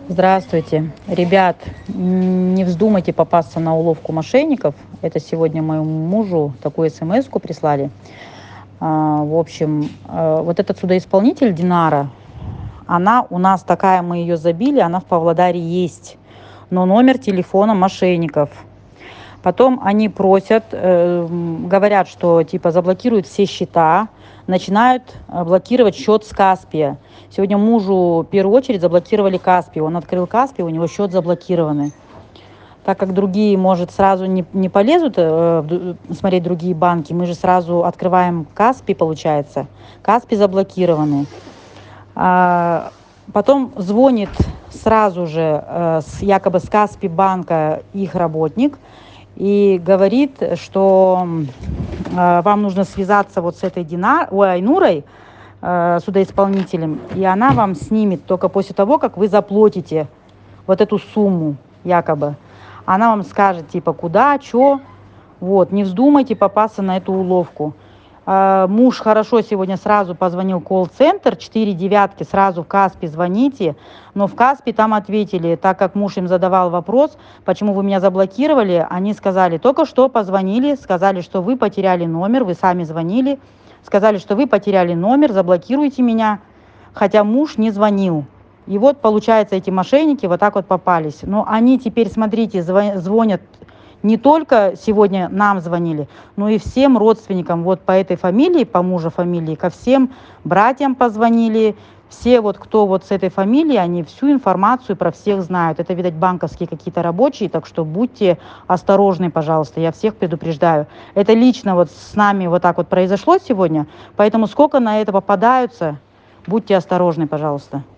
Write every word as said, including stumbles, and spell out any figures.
Здравствуйте. Ребят, м, не вздумайте попасться на уловку мошенников. Это сегодня моему мужу такую смс-ку прислали. А, в общем, э, вот этот судоисполнитель Динара, она у нас такая, мы ее забили, она в Павлодаре есть, но номер телефона мошенников. Потом они просят, э, м, говорят, что типа заблокируют все счета, начинают э, блокировать счет с Каспия. Сегодня мужу в первую очередь заблокировали Каспий. Он открыл Каспий, у него счет заблокированный. Так как другие, может, сразу не, не полезут э, в ду- смотреть другие банки, мы же сразу открываем Каспий, получается. Каспий заблокированный. А, потом звонит сразу же э, с, якобы с Каспи банка их работник и говорит, что м, э, вам нужно связаться вот с этой Дина, ой, Айнурой, э, судоисполнителем, и она вам снимет только после того, как вы заплатите вот эту сумму, якобы. Она вам скажет, типа, куда, что. Вот, не вздумайте попасться на эту уловку. А, муж хорошо сегодня сразу позвонил в колл-центр, четыре девятки, сразу в Каспи звоните, но в Каспи там ответили, так как муж им задавал вопрос, почему вы меня заблокировали, они сказали, только что позвонили, сказали, что вы потеряли номер, вы сами звонили, сказали, что вы потеряли номер, заблокируйте меня, хотя муж не звонил. И вот, получается, эти мошенники вот так вот попались. Но они теперь, смотрите, зво- звонят не только сегодня нам звонили, но и всем родственникам вот по этой фамилии, по мужу фамилии, ко всем братьям позвонили, все вот, кто вот с этой фамилией, они всю информацию про всех знают. Это, видать, банковские какие-то рабочие, так что будьте осторожны, пожалуйста, я всех предупреждаю. Это лично вот с нами вот так вот произошло сегодня, поэтому сколько на это попадаются, будьте осторожны, пожалуйста.